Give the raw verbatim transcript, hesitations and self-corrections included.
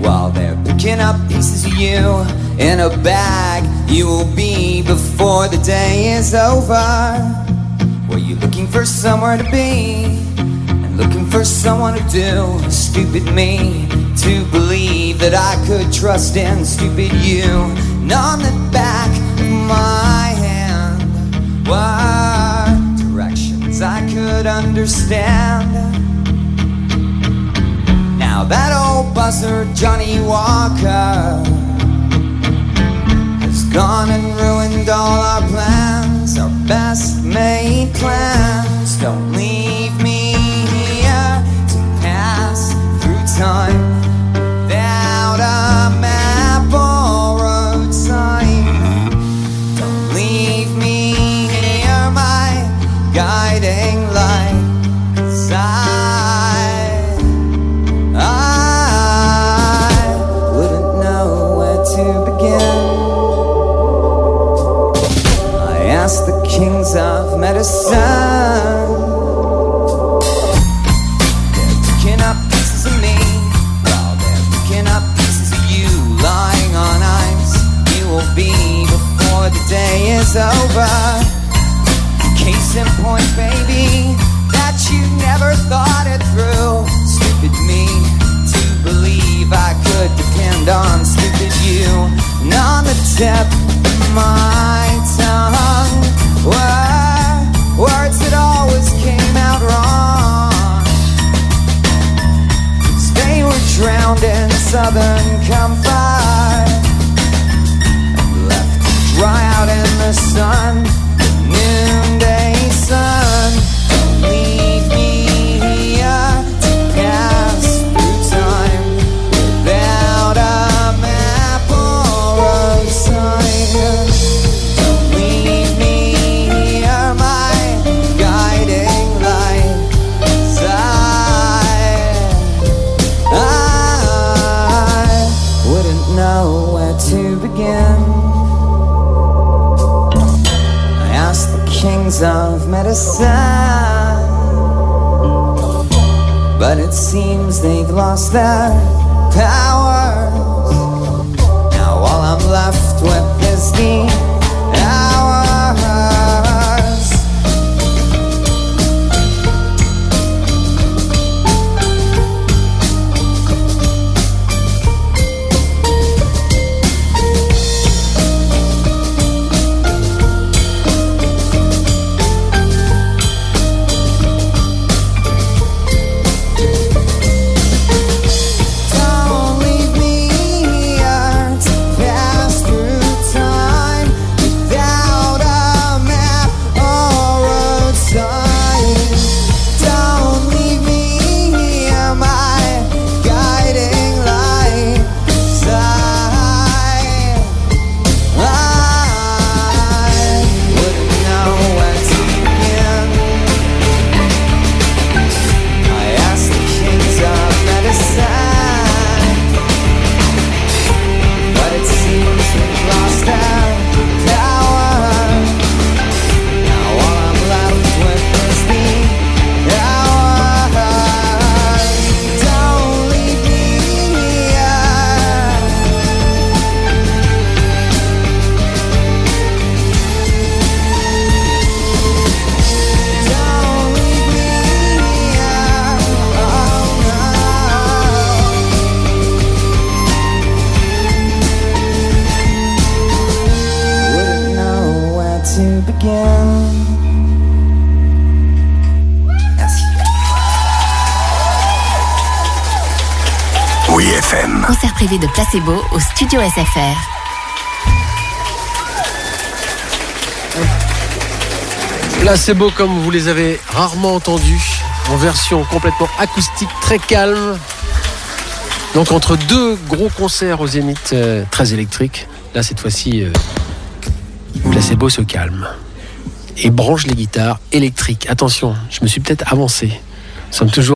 while they're picking up pieces of you in a bag. You will be before the day is over. Were you looking for somewhere to be and looking for someone to do? Stupid me to believe that I could trust in stupid you. And on the back of my hand were directions I could understand. Now that old buzzard Johnny Walker has gone and ruined all our plans, our best made plans. Don't leave me here to pass through time without a map or road sign. Don't leave me here, my guiding light, 'cause I, I wouldn't know where to begin. I asked the kings of medicine. They're picking up pieces of me while they're picking up pieces of you. Lying on ice, you will be before the day is over. Case in point, baby, that you never thought it through. Stupid me to believe I could depend on stupid you. And on the tip of my tongue were words that always came out wrong, 'cause they were drowned in southern comfort and left to dry out in the sun. Noonday sun. Don't leave me here to pass through time without a map or road sign. Don't leave me here, my guiding light, 'cause I, I wouldn't know where to begin. Kings of medicine, but it seems they've lost their powers. Now all I'm left with is the hours. Concert privé de Placebo au Studio S F R. Placebo, comme vous les avez rarement entendus, en version complètement acoustique, très calme. Donc entre deux gros concerts au Zénith euh, très électriques, là cette fois-ci, euh, Placebo se calme et branche les guitares électriques. Attention, je me suis peut-être avancé. Nous sommes toujours